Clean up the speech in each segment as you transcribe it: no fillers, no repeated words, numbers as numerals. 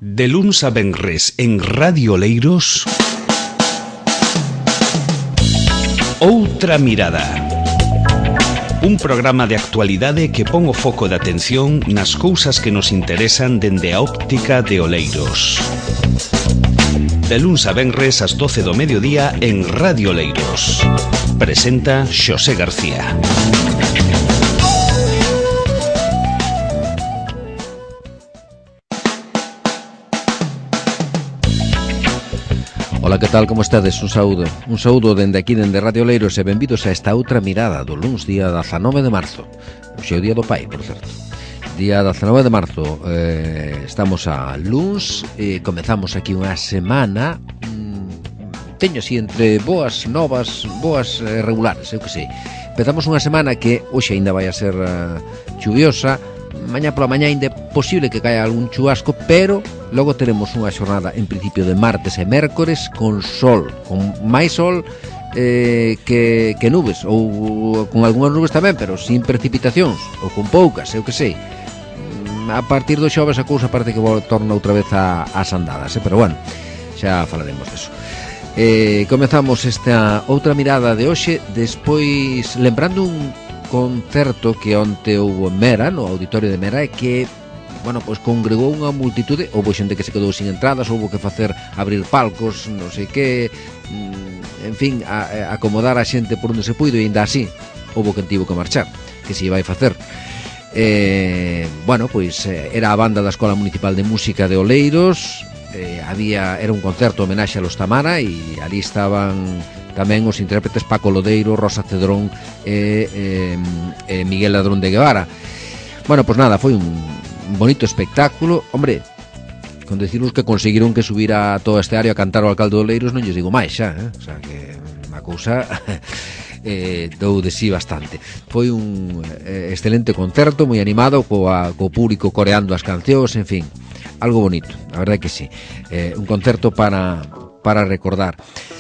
De luns a venres en Radio Oleiros, Outra Mirada. Un programa de actualidade que pon o foco de atención nas cousas que nos interesan dende a óptica de Oleiros. De luns a venres ás 12 do mediodía en Radio Oleiros. Presenta Xosé García. Ola, que tal, como estades? Un saúdo dende aquí, dende Radio Oleiros, e benvidos a esta outra mirada do luns, día 19 de marzo. Hoxe é o día do pai, por certo. Día 19 de marzo, estamos a luns, comezamos aquí unha semana, teño así entre boas, novas, boas regulares, eu que sei. Empezamos unha semana que hoxe aínda vai a ser chuviosa, mañá pola mañá ainda é posible que caia algún chuvasco, pero logo teremos unha xornada en principio de martes e mércores con sol, con máis sol que nubes, ou con algunhas nubes tamén, pero sin precipitacións, ou con poucas, eu que sei. A partir do xoves a cousa parece que torna outra vez ás andadas, pero bueno, xa falaremos deso. Comezamos esta outra mirada de hoxe, despois lembrando un concerto que onte houve en Mera, no auditorio de Mera, e que, bueno, pois congregou unha multitude. Houve xente que se quedou sin entradas, houve que facer abrir palcos, non sei que, en fin, acomodar a xente por onde se puido, e ainda así houve quen tivo que marchar, que se vai facer. Bueno, pois era a banda da Escola Municipal de Música de Oleiros, era un concerto homenaxe a los Tamara, e ali estaban tamén os intérpretes Paco Lodeiro, Rosa Cedrón e Miguel Ladrón de Guevara. Bueno, pois nada, foi un bonito espectáculo. Hombre, con deciros que conseguiron que subira a toda este área a cantar o alcalde de Oleiros, non lles digo máis xa, O sea, que a cousa dou de sí bastante. Foi un excelente concerto, moi animado, co público coreando as cancións, en fin, algo bonito, a verdade que sí. Un concerto para recordar.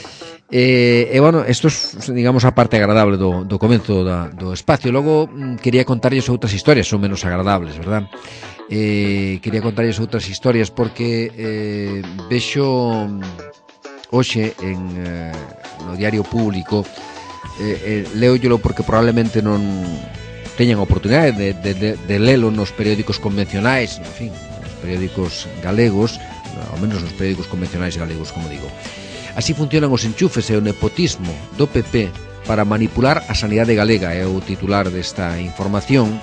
Bueno, isto é, digamos, a parte agradable do comenzo do espacio. Logo quería contarlles outras historias, son menos agradables, verdad? Quería contarlles outras historias porque vexo hoxe no Diario Público, leóllelo porque probablemente non teñan oportunidade de lelo nos periódicos convencionais, en fin, nos periódicos galegos, ao menos nos periódicos convencionais galegos, como digo. Así funcionan os enchufes e o nepotismo do PP para manipular a sanidade galega, é o titular desta información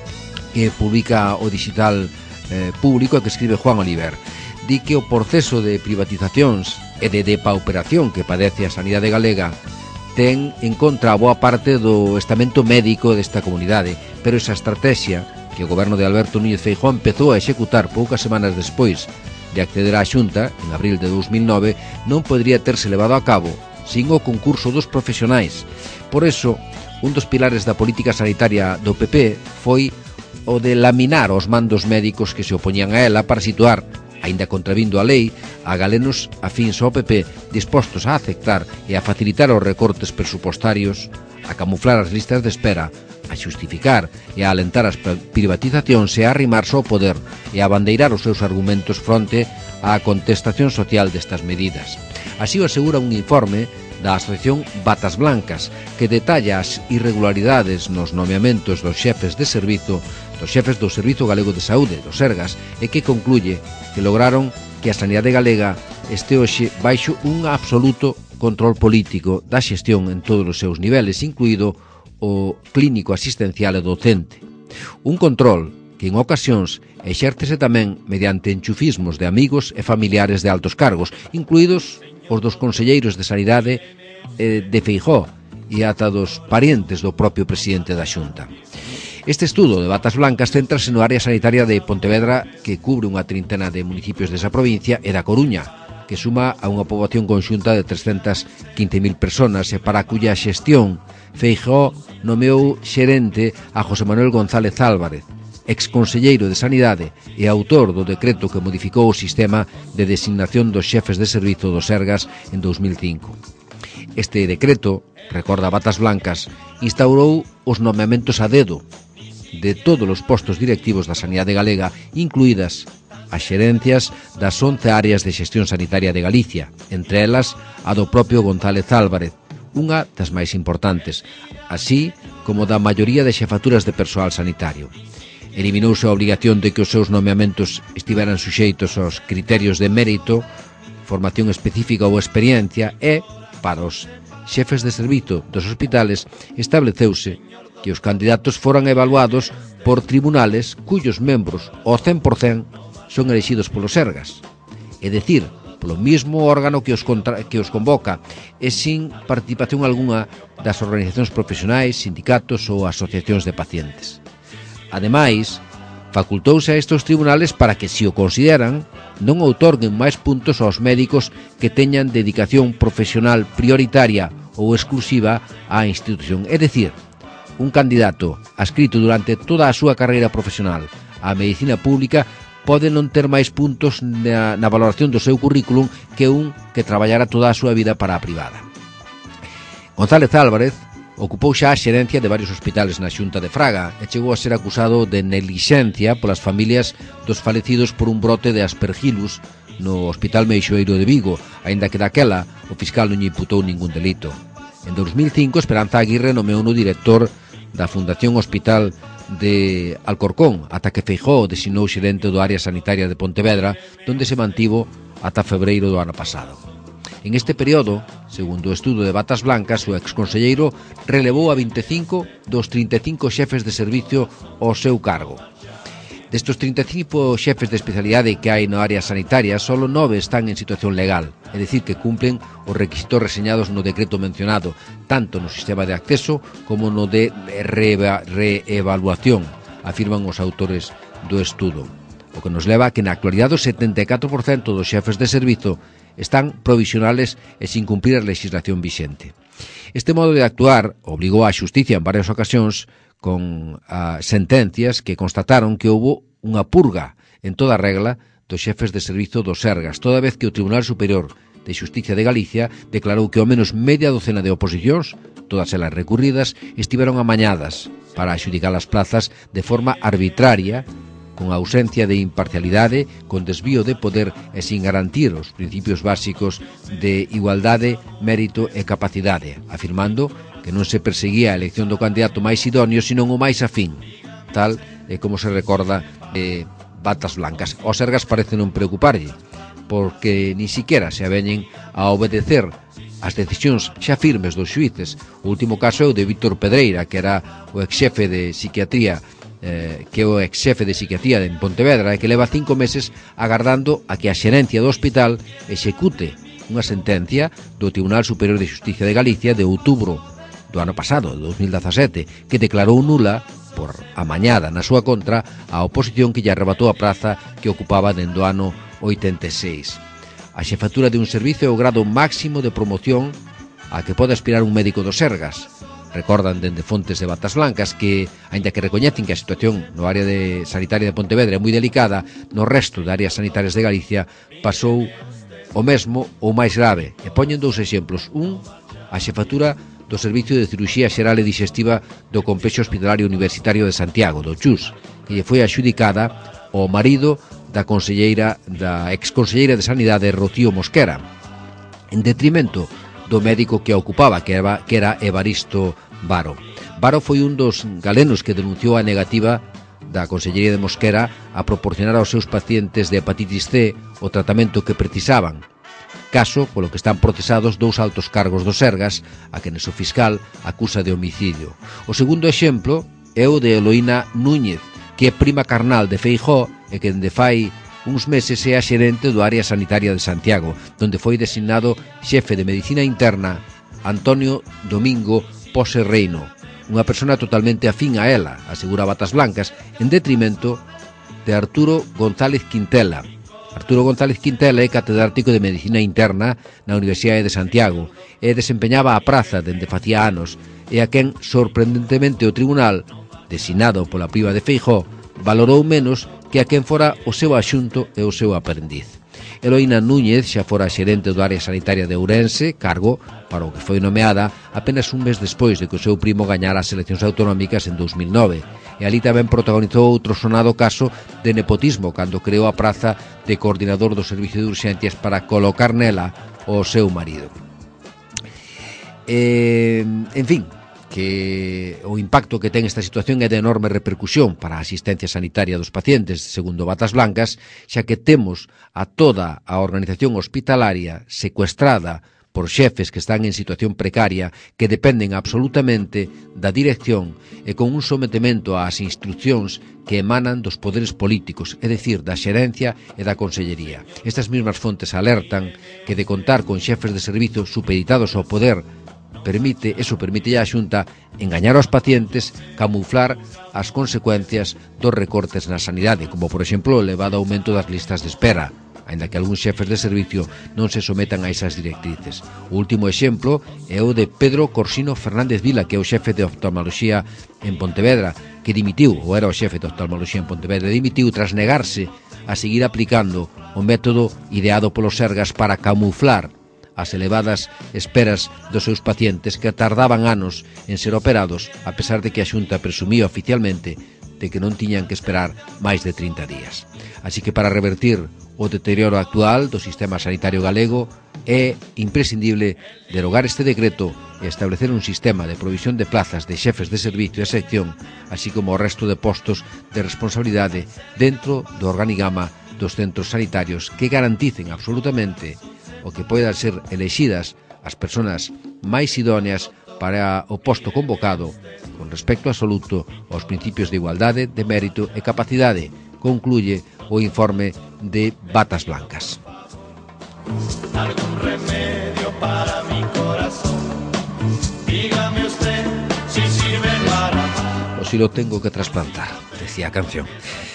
que publica o Digital Público, que escribe Juan Oliver. Di que o proceso de privatizacións e de depauperación que padece a sanidade galega ten en contra a boa parte do estamento médico desta comunidade, pero esa estrategia que o goberno de Alberto Núñez Feijóo empezou a executar poucas semanas despois de acceder á Xunta, en abril de 2009, non podría terse levado a cabo sin o concurso dos profesionais. Por eso, un dos pilares da política sanitaria do PP foi o de laminar os mandos médicos que se opoñían a ela para situar, aínda contravindo a lei, a galenos afíns ao PP dispostos a aceptar e a facilitar os recortes presupostarios, a camuflar as listas de espera, a xustificar e a alentar as privatizacións e a arrimarse ao poder e a bandeirar os seus argumentos fronte á contestación social destas medidas. Así o asegura un informe da Asociación Batas Blancas, que detalla as irregularidades nos nomeamentos dos xefes de servizo, dos xefes do Servizo Galego de Saúde, do Sergas, e que concluye que lograron que a sanidade galega este hoxe baixo un absoluto control político da xestión en todos os seus niveles, incluído o clínico, asistencial e docente. Un control que en ocasións exércese tamén mediante enchufismos de amigos e familiares de altos cargos, incluídos os dos conselleiros de Sanidade de Feijóo e ata dos parientes do propio presidente da Xunta. Este estudo de Batas Blancas céntrase no área sanitaria de Pontevedra, que cubre unha trintena de municipios desa provincia, e da Coruña, que suma a unha poboación conxunta de 315.000 personas, e para cuya xestión Feijóo nomeou xerente a José Manuel González Álvarez, exconselleiro de Sanidade e autor do decreto que modificou o sistema de designación dos xefes de servizo do Sergas en 2005. Este decreto, recorda Batas Blancas, instaurou os nomeamentos a dedo de todos os postos directivos da sanidade galega, incluídas as xerencias das 11 áreas de xestión sanitaria de Galicia, entre elas a do propio González Álvarez, unha das máis importantes, así como da maioría de xefaturas de persoal sanitario. Eliminouse a obrigación de que os seus nomeamentos estiveran suxeitos aos criterios de mérito, formación específica ou experiencia e, para os xefes de servizo dos hospitales, estableceuse que os candidatos foran evaluados por tribunales cuyos membros, ao 100%, son elexidos polos Sergas, é dicir, polo mismo órgano que os convoca e sin participación algunha das organizacións profesionais, sindicatos ou asociacións de pacientes. Ademais, facultouse a estes tribunales para que, se o consideran, non outorguen máis puntos aos médicos que teñan dedicación profesional prioritaria ou exclusiva á institución, é dicir, un candidato adscrito durante toda a súa carreira profesional á medicina pública pode non ter máis puntos na valoración do seu currículum que un que traballara toda a súa vida para a privada. González Álvarez ocupou xa a xerencia de varios hospitales na Xunta de Fraga e chegou a ser acusado de neglixencia polas familias dos falecidos por un brote de aspergillus no Hospital Meixoeiro de Vigo, aínda que daquela o fiscal non lle imputou ningún delito. En 2005, Esperanza Aguirre nomeou no director da Fundación Hospital de Alcorcón, ata que Feijóo designou xerente do área sanitaria de Pontevedra, donde se mantivo ata febreiro do ano pasado. En este período, segundo o estudo de Batas Blancas, o exconselleiro relevou a 25 dos 35 xefes de servicio ao seu cargo. Destos 35 xefes de especialidade que hai na área sanitaria, só 9 están en situación legal, é dicir, que cumplen os requisitos reseñados no decreto mencionado, tanto no sistema de acceso como no de reevaluación, afirman os autores do estudo. O que nos leva a que na actualidade o 74% dos xefes de servizo están provisionales e sin cumprir a legislación vixente. Este modo de actuar obligou á xusticia en varias ocasións con sentencias que constataron que houbo unha purga en toda regla dos xefes de servizo dos Sergas, toda vez que o Tribunal Superior de Xusticia de Galicia declarou que ao menos media docena de oposicións, todas elas recurridas, estiveron amañadas para adxudicar as plazas de forma arbitraria, con ausencia de imparcialidade, con desvío de poder e sin garantir os principios básicos de igualdade, mérito e capacidade, afirmando que non se perseguía a elección do candidato máis idóneo, senón o máis afín, tal e como se recorda Batas Blancas. Os Sergas parece non preocuparlle, porque ni siquiera se aveñen a obedecer as decisións xa firmes dos xuíces. O último caso é o de Víctor Pedreira, que era o exxefe de psiquiatría en Pontevedra e que leva 5 meses agardando a que a xerencia do hospital execute unha sentencia do Tribunal Superior de Xusticia de Galicia de outubro do ano pasado, de 2017, que declarou nula por amañada na súa contra a oposición que lle arrebatou a praza que ocupaba dende o ano 86. A xefatura de un servicio é o grado máximo de promoción a que pode aspirar un médico dos Sergas. Recordan dende fontes de Batas Blancas que, aínda que recoñecen que a situación no área sanitaria de Pontevedra é moi delicada, no resto de áreas sanitarias de Galicia pasou o mesmo ou máis grave. E poñen 2 exemplos. Un, a xefatura do Servicio de Cirurxía Xeral e Digestiva do Complexo Hospitalario Universitario de Santiago, do CHUS, que lle foi adxudicada ao marido da exconselleira de Sanidade, Rocío Mosquera, en detrimento do médico que a ocupaba, que era Evaristo Varo. Varo foi un dos galenos que denunciou a negativa da Consellería de Mosquera a proporcionar aos seus pacientes de hepatitis C o tratamento que precisaban, caso polo que están procesados 2 altos cargos dos Sergas, a quenes o fiscal acusa de homicidio. O segundo exemplo é o de Eloína Núñez, que é prima carnal de Feijóo e que dende fai uns meses é a xerente do área sanitaria de Santiago, donde foi designado xefe de medicina interna Antonio Domingo Pose Reino, unha persona totalmente afín a ela, asegura Batas Blancas, en detrimento de Arturo González Quintela. Arturo González Quintela é catedrático de Medicina Interna na Universidade de Santiago e desempeñaba a praza dende facía anos e a quen, sorprendentemente, o tribunal, designado pola priva de Feijóo, valorou menos que a quen fora o seu axunto e o seu aprendiz. Eloína Núñez xa fora xerente do área sanitaria de Ourense, cargo para o que foi nomeada apenas un mes despois de que o seu primo gañara as eleccións autonómicas en 2009, e ali tamén protagonizou outro sonado caso de nepotismo cando creou a praza de coordinador do servicio de urxencias para colocar nela o seu marido. En fin, que o impacto que ten esta situación é de enorme repercusión para a asistencia sanitaria dos pacientes, segundo Batas Blancas, xa que temos a toda a organización hospitalaria secuestrada por xefes que están en situación precaria, que dependen absolutamente da dirección e con un sometemento ás instruccións que emanan dos poderes políticos, é dicir, da xerencia e da consellería. Estas mesmas fontes alertan que de contar con xefes de servizo supeditados ao poder permite a Xunta engañar aos pacientes, camuflar as consecuencias dos recortes na sanidade, como por exemplo o elevado aumento das listas de espera, aínda que algúns xefes de servicio non se sometan a esas directrices. O último exemplo é o de Pedro Corsino Fernández Vila, que é o xefe de oftalmoloxía en Pontevedra, que dimitiu, ou era o xefe de oftalmoloxía en Pontevedra, dimitiu tras negarse a seguir aplicando o método ideado polos Sergas para camuflar as elevadas esperas dos seus pacientes que tardaban anos en ser operados, a pesar de que a Xunta presumía oficialmente de que non tiñan que esperar máis de 30 días. Así que para revertir o deterioro actual do sistema sanitario galego é imprescindible derogar este decreto e establecer un sistema de provisión de plazas de xefes de servicio e sección, así como o resto de postos de responsabilidade dentro do organigrama dos centros sanitarios que garanticen absolutamente o que poidan ser elexidas as persoas máis idóneas para o posto convocado con respecto absoluto aos principios de igualdade, de mérito e capacidade, concluye o informe de Batas Blancas. Algún remedio para mi corazón, dígame usted si sirve para más. O si lo tengo que trasplantar, decía a canción.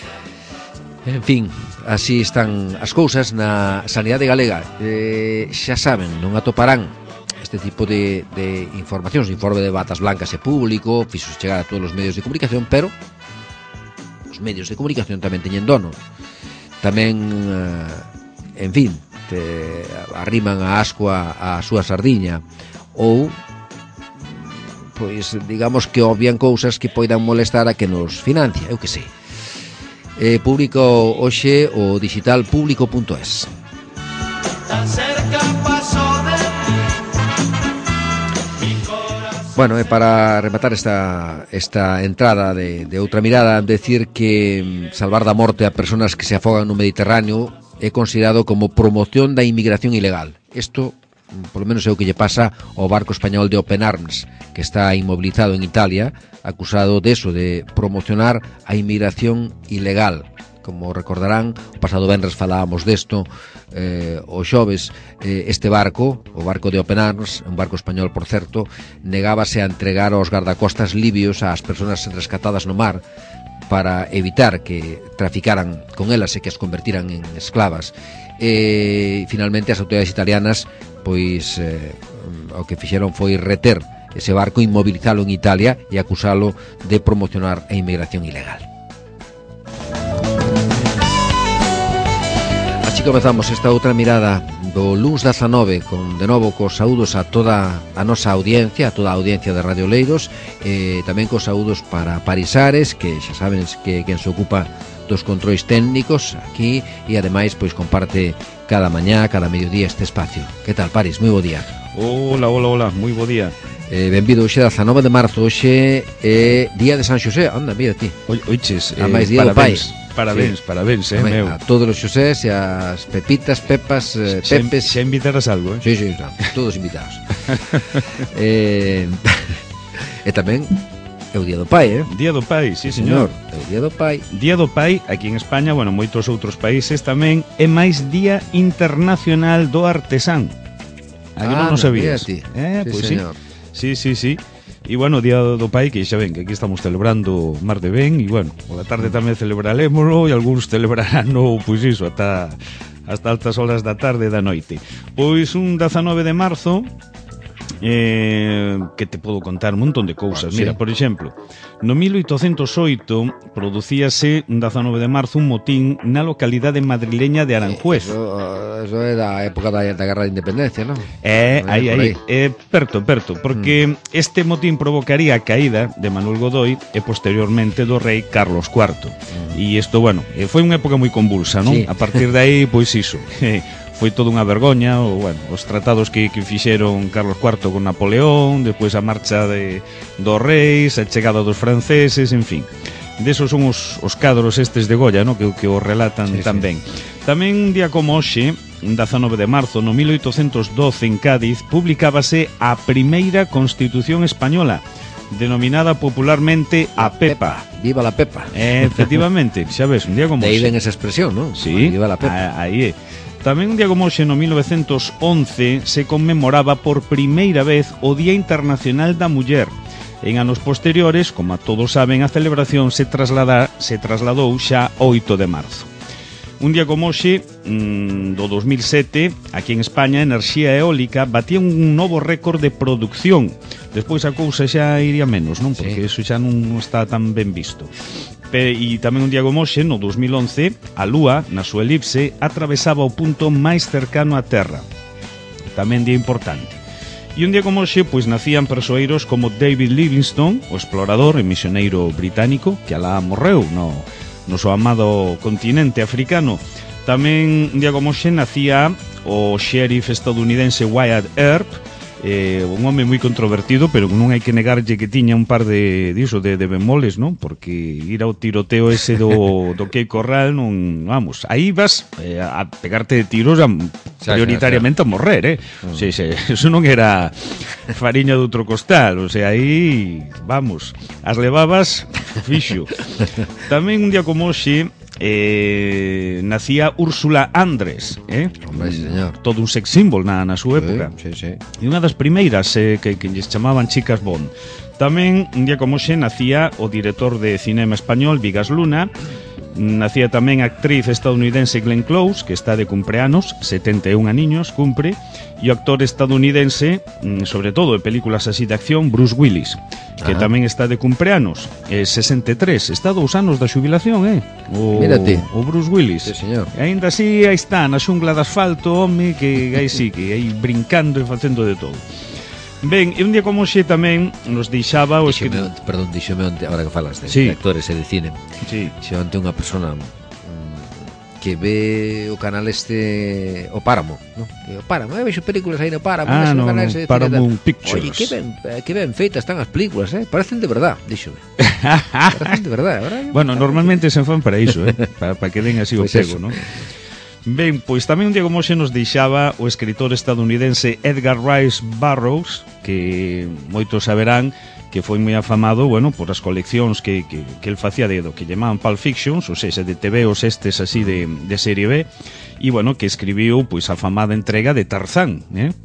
En fin, así están as cousas na sanidade galega. Xa saben, non atoparán este tipo de informacións. O informe de Batas Blancas é público, fixo chegar a todos os medios de comunicación, pero os medios de comunicación tamén teñen dono. Tamén, en fin, arriman a ascua a súa sardiña, ou pois digamos que obvian cousas que poidan molestar a que nos financia, eu que sei. Publica hoxe o digital público.es. Bueno, para rematar esta entrada de outra mirada, decir que salvar da morte a persoas que se afogan no Mediterráneo é considerado como promoción da inmigración ilegal. Isto, polo menos é o que lle pasa ao barco español de Open Arms, que está inmobilizado en Italia, acusado de promocionar a inmigración ilegal. Como recordarán, o pasado venres falábamos desto, o xoves, este barco, o barco de Open Arms, un barco español, por certo, negábase a entregar aos gardacostas libios ás persoas rescatadas no mar para evitar que traficaran con elas e que as convertiran en esclavas. Finalmente as autoridades italianas pois o que fixeron foi reter ese barco, inmobilizalo en Italia e acusalo de promocionar a inmigración ilegal. Así comezamos esta outra mirada do luns 19 con de novo cos saúdos a toda a nosa audiencia, a toda a audiencia de Radio Oleiros, tamén cos saúdos para Parisares, que xa saben que quen se ocupa dos controis técnicos aquí e ademais pois comparte cada mañá, cada mediodía este espacio. Que tal, Paris? Moi bo día. Hola, moi bo día. Benvido, hoxe 19 de marzo, hoxe é día de San Xosé. Anda, mira ti. Oiches, a máis día do pai. Parabéns, meu. A todos os Xosés e as Pepitas, Pepas, Pepes. Xa invitaras algo, Sí, todos invitados. E tamén é o día do pai, Día do pai, sí, señor. É o día do pai. Día do pai, aquí en España, bueno, moitos outros países tamén, é máis Día Internacional do Artesán. A que non o sabías? Sí, pois señor. Sí. E, bueno, o Día do Pai, que xa ven que aquí estamos celebrando mar de ben, e, bueno, pola tarde tamén celebralémoslo, e algúns celebrarán, pois iso, hasta altas horas da tarde e da noite. Pois un 19 de marzo, Que te podo contar un montón de cousas. Mira, por exemplo, no 1808 producíase un 19 de marzo un motín na localidade madrileña de Aranjuez. Eso é da época da Guerra de Independencia, non? Aí. Perto, porque este motín provocaría a caída de Manuel Godoy e posteriormente do rei Carlos IV. E isto, bueno, foi unha época moi convulsa, non? Sí. A partir de aí, pois iso. Foi toda unha vergoña, os tratados que fixeron Carlos IV con Napoleón, despois a marcha dos reis, a chegada dos franceses, en fin. Desos son os cadros estes de Goya, no? que o relatan tan ben. Tamén un día como hoxe, un 19 de marzo, no 1812 en Cádiz, publicábase a primeira Constitución española, denominada popularmente a Pepa. Viva la Pepa. Efectivamente, xa ves, un día como hoxe. De aí ven esa expresión, non? Sí, Viva la Pepa. Aí é. Tamén un día como hoxe, no 1911, se conmemoraba por primeira vez o Día Internacional da Muller. En anos posteriores, como a todos saben, a celebración se trasladou xa 8 de marzo. Un día como hoxe, do 2007, aquí en España, a enerxía eólica batía un novo récord de producción. Despois a cousa xa iría menos, non? Porque eso xa non está tan ben visto. E tamén un día como hoxe, no 2011, a Lúa, na súa elipse, atravesaba o punto máis cercano á Terra. Tamén día importante. E un día como hoxe, pois nacían persoeiros como David Livingstone, o explorador e misioneiro británico, que alá morreu no seu amado continente africano. Tamén un día como hoxe nacía o xerif estadounidense Wyatt Earp, un home moi controvertido, pero non hai que negarlle que tiña un par de bemoles, non? Porque ir ao tiroteo ese do Cape Corral, non, vamos, aí vas a pegarte de tiros prioritariamente a morrer, Sí, eso non era fariña de outro costal, o sea, aí, vamos, as levabas fixo. Tamén un día como hoxe nacía Úrsula Andrés, Hombre, sí, señor. Todo un sex symbol na súa época. Sí. E unha das primeiras que lles chamaban chicas Bond. Tamén, un día como hoxe, nacía o director de cinema español Vigas Luna. Nacía tamén a actriz estadounidense Glenn Close, que está de cumpleanos, 71 aniños, cumpre. E o actor estadounidense, sobre todo de películas así de acción, Bruce Willis, que tamén está de cumpleanos, 63, está 2 anos da xubilación, Mírate. O Bruce Willis. Sí, señor. E aínda así, aí está, na xungla de asfalto, home, que aí sí, que aí brincando e facendo de todo. Ben, e un día como hoxe tamén nos deixaba o escritor... Perdón, díxome onte, agora que falas de actores e de cine. Sí. Xe onte unha persona que ve o canal este, o Páramo, ¿no? O Páramo, vexo películas aí no Páramo, no, Paramount Pictures. Oye, que ben feitas están as películas, parecen de verdad, díxome. Parecen de verdad, ¿verdad? Bueno, normalmente se fan para iso, para que den así pues o pego, ¿no? Ben, pois tamén un día como hoxe nos deixaba o escritor estadounidense Edgar Rice Burroughs, que moitos saberán que foi moi afamado, bueno, por as coleccións que el facía do que llamaban Pulp Fictions, ou seja, de TVOs estes así de serie B, e, bueno, que escribiu, pois, a famada entrega de Tarzán,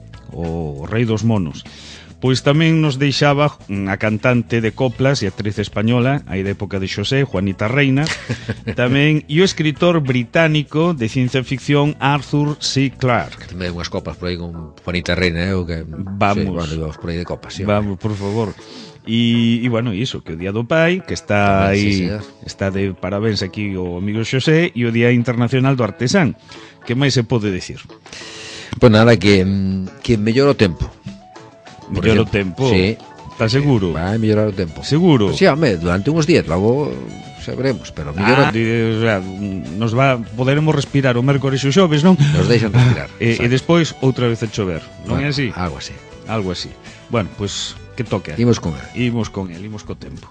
o Rei dos Monos. Pois tamén nos deixaba a cantante de coplas e actriz española, aí da época de Xosé, Juanita Reina, tamén, e o escritor británico de ciencia ficción Arthur C. Clarke. Tamén unhas copas por aí con Juanita Reina, o que... Vamos. Sí, bueno, vamos por aí de copas, sí. Vamos, por favor. E bueno, iso, que o Día do Pai, que está aí, está de parabéns aquí o amigo Xosé, e o Día Internacional do Artesán. Que máis se pode decir? Pois nada, que mellor o tempo. Mellor o tempo? Sí. Está seguro? Vai mellorar o tempo. Seguro? Pues sí, home, durante uns días, logo sabremos, pero mellor o sea, poderemos respirar o mércores e o xoves, non? Nos deixan respirar. E despois outra vez a chover, non é así? Algo así. Algo así. Bueno, pois, que toque? Imos con él. Imos co tempo.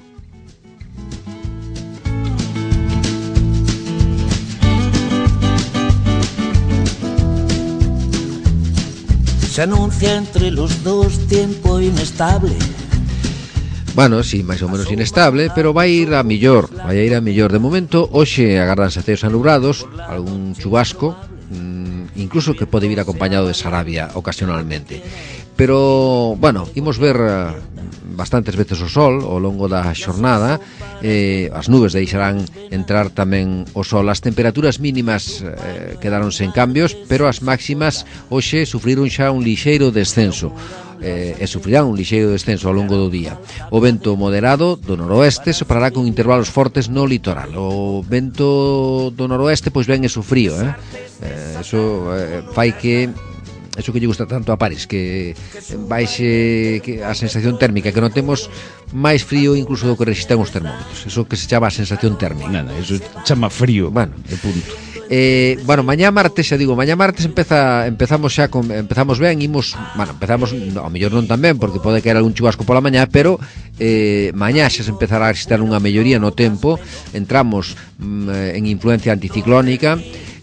Se anuncia entre los dos tiempo inestable. Bueno, sí, máis ou menos inestable, pero vai ir a millor. De momento, hoxe agardanse ceos anubrados, algún chubasco, incluso que pode vir acompañado de sarabia ocasionalmente. Pero, bueno, imos ver bastantes veces o sol ao longo da xornada, as nubes deixarán entrar tamén o sol. As temperaturas mínimas quedaron sen cambios, pero as máximas hoxe sufriron xa un lixeiro descenso. e sufrirán un lixeiro descenso ao longo do día. O vento moderado do noroeste soprará con intervalos fortes no litoral. O vento do noroeste pois ven eso frío, eso fai que eso que lle gusta tanto a París, que baixe a sensación térmica, que notemos máis frío incluso do que resistan os termómetros. Eso que se chama a sensación térmica. Nada, eso chama frío. Bueno, de punto. Mañá martes, mañá martes empezamos ben, empezamos, ao mellor non tan ben, porque pode caer algún chubasco pola mañá, pero mañá xa se empezará a existir unha melloría no tempo, entramos en influencia anticiclónica,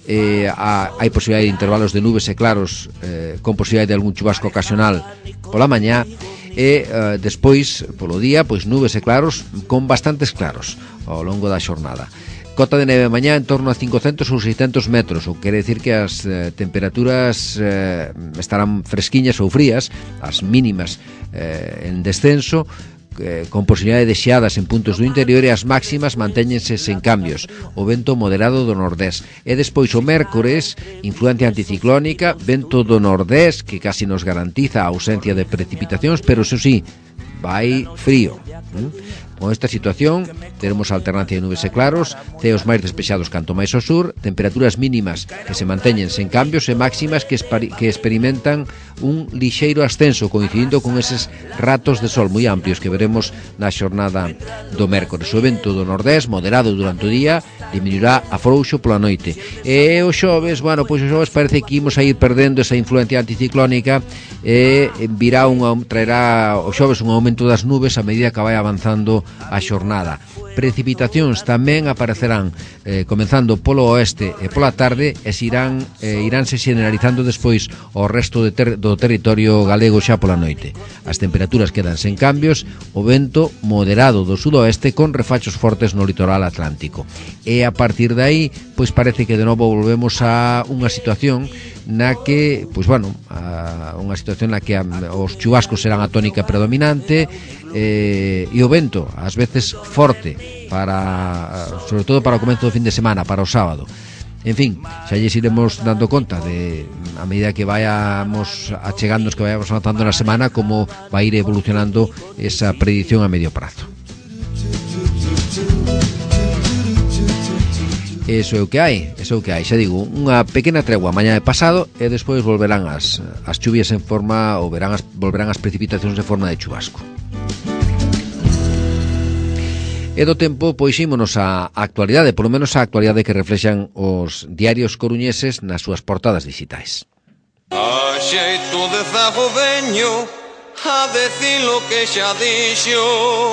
hai posibilidade de intervalos de nubes e claros con posibilidade de algún chubasco ocasional pola mañá, e despois, polo día, pois nubes e claros con bastantes claros ao longo da xornada. Cota de neve mañá en torno a 500 ou 600 metros, o que quere decir que as temperaturas estarán fresquiñas ou frías, as mínimas en descenso, con posibilidade de xeadas en puntos do interior, e as máximas mantéñense sen cambios. O vento moderado do nordés. E despois o mércores, influencia anticiclónica, vento do nordés que casi nos garantiza a ausencia de precipitacións, pero eso sí, vai frío. Con esta situación teremos alternancia de nubes e claros, ceos máis despexados canto máis ao sur, temperaturas mínimas que se manteñen sen cambios e máximas que experimentan un lixeiro ascenso, coincidindo con eses ratos de sol moi amplios que veremos na xornada do mércores. O vento do nordés, moderado durante o día, diminuirá a frouxo pola noite. E o xoves, pois o xoves parece que imos a ir perdendo esa influencia anticiclónica e traerá o xoves un aumento das nubes a medida que vai avanzando a xornada. Precipitacións tamén aparecerán comenzando polo oeste e pola tarde e iránse generalizando despois ao resto do territorio galego xa pola noite. As temperaturas quedan sen cambios, o vento moderado do sudoeste con refachos fortes no litoral atlántico. E a partir de aí, pois parece que de novo volvemos a unha situación na que, unha situación na que os chubascos serán a tónica predominante, e o vento ás veces forte, sobre todo para o comezo do fin de semana, para o sábado. En fin, xa lles iremos dando conta de, a medida que vayamos achegándonos, que vayamos avanzando na semana, como vai ir evolucionando esa predición a medio prazo. Eso é o que hai, xa digo, unha pequena tregua mañá de pasado e despois volverán as chuvias en forma, ou volverán as precipitacións en forma de chubasco. E do tempo, pois ímonos á actualidade, polo menos á actualidade que reflexan os diarios coruñeses nas súas portadas digitais. A xeito de zago veño a decir lo que xa dixo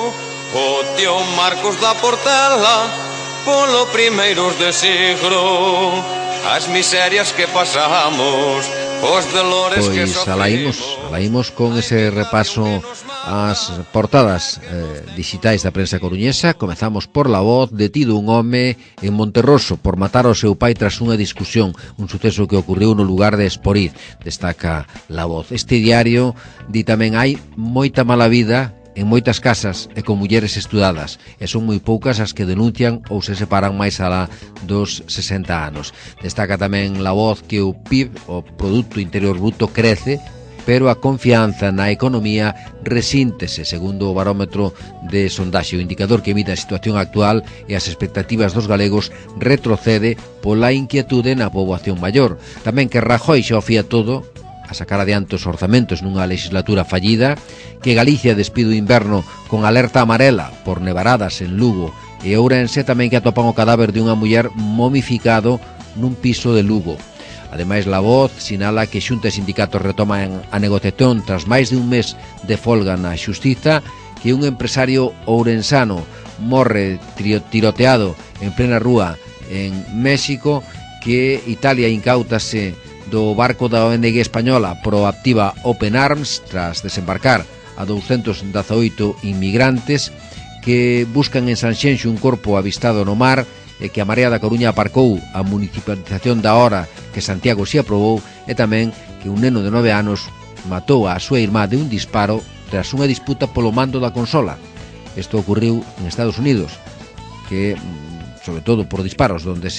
o tío Marcos da Portela polo primeiros de siglo, as miserias que pasamos, os dolores que sofrimos. Alaímos con ese repaso ás portadas digitais da prensa coruñesa. Comezamos por La Voz. Detido un home en Monterroso por matar ao seu pai tras unha discusión, un suceso que ocorreu no lugar de Esporiz, destaca La Voz. Este diario di tamén hai moita mala vida en moitas casas e con mulleres estudadas, e son moi poucas as que denuncian ou se separan máis alá dos 60 anos. Destaca tamén La Voz que o PIB, o Produto Interior Bruto, crece, pero a confianza na economía resíntese, segundo o barómetro de sondaxe. O indicador que mide a situación actual e as expectativas dos galegos retrocede pola inquietude na poboación maior. Tamén que Rajoy xa o fía todo, a sacar adiante os orzamentos nunha legislatura fallida, que Galicia despide o inverno con alerta amarela por nevaradas en Lugo, e Ourense tamén que atopan o cadáver de unha muller momificado nun piso de Lugo. Ademais, La Voz sinala que Xunta e sindicatos retoman a negociación tras máis de un mes de folga na xustiza, que un empresario ourensano morre tiroteado en plena rúa en México, que Italia incautase do barco da ONG española Proactiva Open Arms tras desembarcar a 218 inmigrantes que buscan en Sanxenxo un corpo avistado no mar, e que a Marea da Coruña aparcou a municipalización da hora que Santiago se aprobou, e tamén que un neno de 9 anos matou a súa irmá de un disparo tras unha disputa polo mando da consola. Isto ocorreu en Estados Unidos, que sobre todo por disparos, donde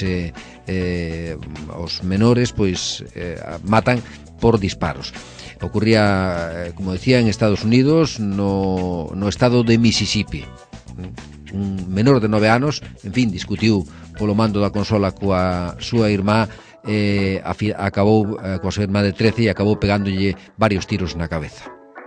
os menores pois matan por disparos. Ocurría, como decía, en Estados Unidos, no estado de Mississippi. Un menor de 9 anos, en fin, discutiu polo mando da consola coa súa irmá, acabou coa súa irmá de 13 e acabou pegándolle varios tiros na cabeza.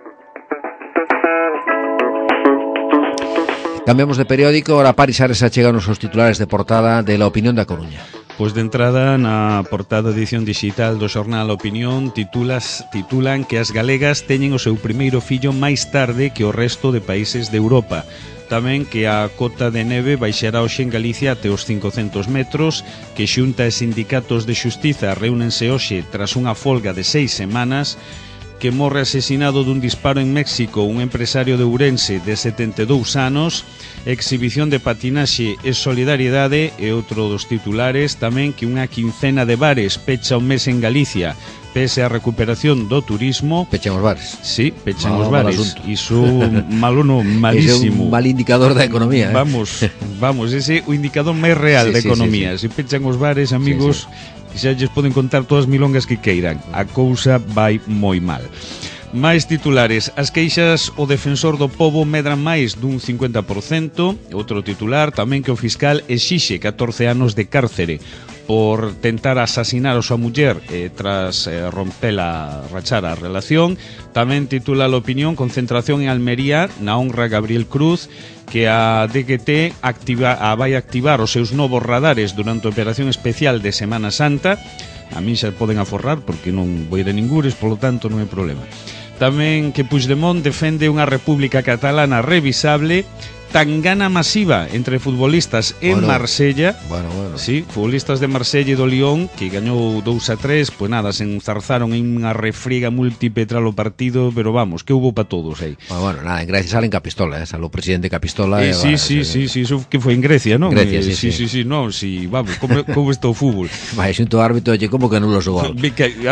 Cambiamos de periódico, ahora Paris Ares achegan os titulares de portada de La Opinión da Coruña. Pois de entrada, na portada edición digital do xornal Opinión titulan que as galegas teñen o seu primeiro fillo máis tarde que o resto de países de Europa. Tamén que a cota de neve baixará hoxe en Galicia até os 500 metros, que Xunta e sindicatos de xustiza reúnense hoxe tras unha folga de 6 semanas, que morre asesinado dun disparo en México un empresario de Ourense de 72 anos, exhibición de patinaxe e solidariedade e outro dos titulares, tamén que unha quincena de bares pecha un mes en Galicia, pese a recuperación do turismo. Pechan os bares. Sí, pechan os bares. Iso malo no, malísimo. Ese é un mal indicador da economía. Vamos, ese é o indicador máis real da economía. Se pechan os bares, amigos, xa lles poden contar todas as milongas que queiran. A cousa vai moi mal. Máis titulares. As queixas o defensor do pobo medran máis dun 50%. Outro titular, tamén que o fiscal exixe 14 anos de cárcere por tentar asasinar a súa muller tras rachar a relación. Tamén titula a Opinión, concentración en Almería na honra a Gabriel Cruz, que a DGT vai activar os seus novos radares durante a operación especial de Semana Santa. A mí xa poden aforrar porque non vou ir a ningures, polo tanto non hai problema. Tamén que Puigdemont defende unha república catalana revisable, tangana masiva entre futbolistas en Marsella. Sí, futbolistas de Marsella e do Lyon, que gañou 2-3, pues nada, se enzarzaron en unha refriega múltiple tras o partido, pero vamos, que hubo para todos aí. Bueno, nada, en Grecia salen Capistola, salió o presidente Capistola. Sí, eso que foi en Grecia, non? Grecia, sí, non, sí, vamos, como está o fútbol? Vai, xunto o árbitro, oye, como que anulos o gol?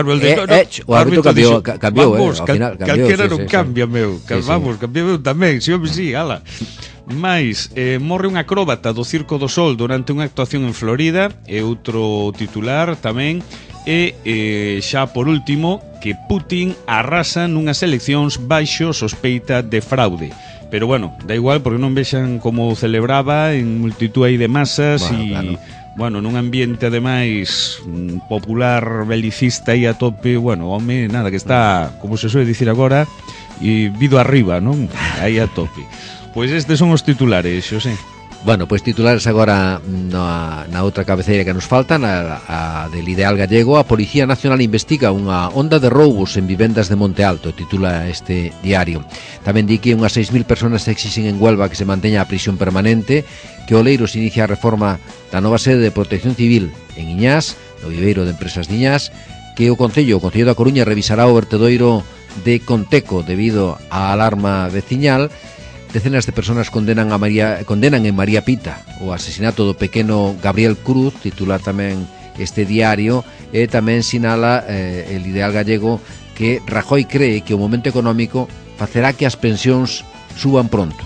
O árbitro cambiou, ao final cambiou. Calquera non cambia, meu. Vamos, cambiou tamén, sí, ala. Mais, morre un acróbata do Circo do Sol durante unha actuación en Florida, e outro titular tamén, e xa por último, que Putin arrasa nunhas eleccións baixo sospeita de fraude. Pero bueno, da igual, porque non vexan como celebraba en multitud aí de masas e... Bueno, nun ambiente ademais popular, belicista e a tope, bueno, home, nada, que está, como se suele dicir agora, e vido arriba, non? Aí a tope. Pois estes son os titulares, Xosé. Bueno, pois titulares agora na outra cabeceira que nos falta, a del Ideal Gallego. A Policía Nacional investiga unha onda de roubos en vivendas de Monte Alto, titula este diario. Tamén di que unhas 6.000 personas exixen en Huelva que se manteña a prisión permanente, que Oleiros inicia a reforma da nova sede de Protección Civil en Iñás, no viveiro de Empresas de Iñás, que o Concello da Coruña revisará o vertedoiro de Conteco debido á alarma veciñal. Decenas de personas condenan en María Pita o asesinato do pequeno Gabriel Cruz, titular tamén este diario, e tamén sinala el Ideal Gallego que Rajoy cree que o momento económico facerá que as pensións suban pronto.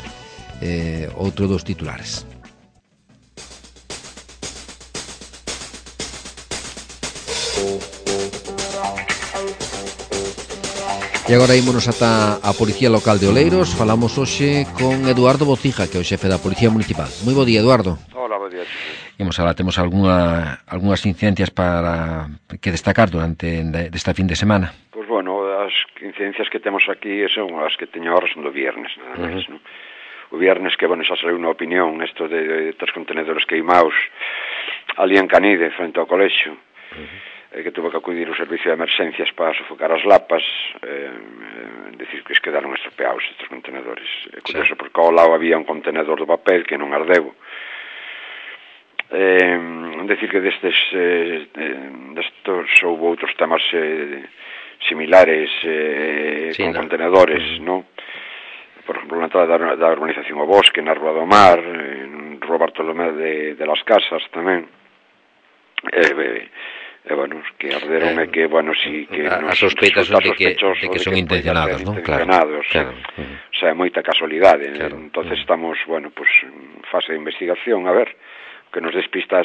Outro dos titulares. E agora ímonos ata a Policía Local de Oleiros. Falamos hoxe con Eduardo Bocija, que é o xefe da Policía Municipal. Moi bo día, Eduardo. Hola, bo día. Temos algunhas incidencias para que destacar durante desta fin de semana. Pois bueno, as incidencias que temos aquí son as que teño ahora son do viernes, nada máis, non? O viernes que, bueno, xa saiu unha opinión esto de 3 contenedores queimados ali en Canide, frente ao colexio, que tuvo que acudir o servicio de emerxencias para sofocar as lapas, decir que quedaron estropeados estes contenedores. É curioso, porque ao lado había un contenedor de papel que non ardeu. Decir que destes houve outros temas similares con contenedores, non? Por exemplo, na entrada da urbanización O Bosque, na Rúa do Mar, en Rúa Bartolomé de las Casas tamén. Bueno, que arderon e que, bueno, si que as sospeitas de que son intencionados, non? Claro. O sea, moita casualidade. Entonces estamos, bueno, pues en fase de investigación, a ver, que nos despista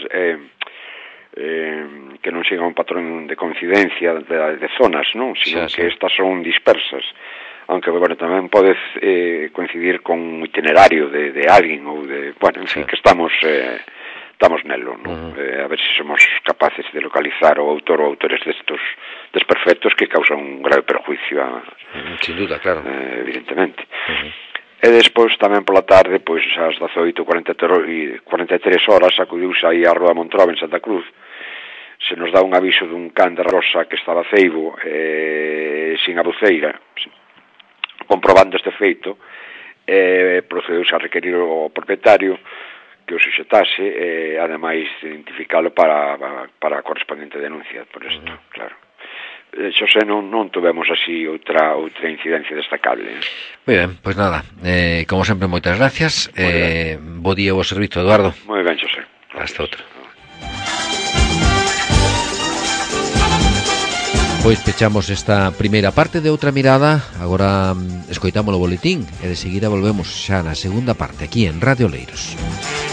que non siga un patrón de coincidencia de zonas, non? Sino que estas son dispersas, aunque, bueno, tamén pode coincidir con un itinerario de alguén ou de, bueno, en fin, que estamos nelo, non? A ver se somos capaces de localizar o autor ou autores destos desperfectos que causan un grave perjuicio sin duda, claro, evidentemente. E despois tamén pola tarde, pois ás 18:43 horas acudiuse aí á Rúa Montrova en Santa Cruz. Se nos dá un aviso dun can de rosa que estaba ceibo sin a buceira. Comprobando este feito, procedeuse a requerir o propietario que o suxetase e ademais identificalo para a correspondente denuncia por isto, claro. Xosé, non tuvemos así outra incidencia destacable. Moi ben, pois nada, como sempre, moitas gracias. Bo día ao servizo, Eduardo. Moi ben, Xosé. Hasta outra. Pois pechamos esta primeira parte de Outra Mirada. Agora escoitamos o boletín e de seguida volvemos xa na segunda parte aquí en Radio Oleiros.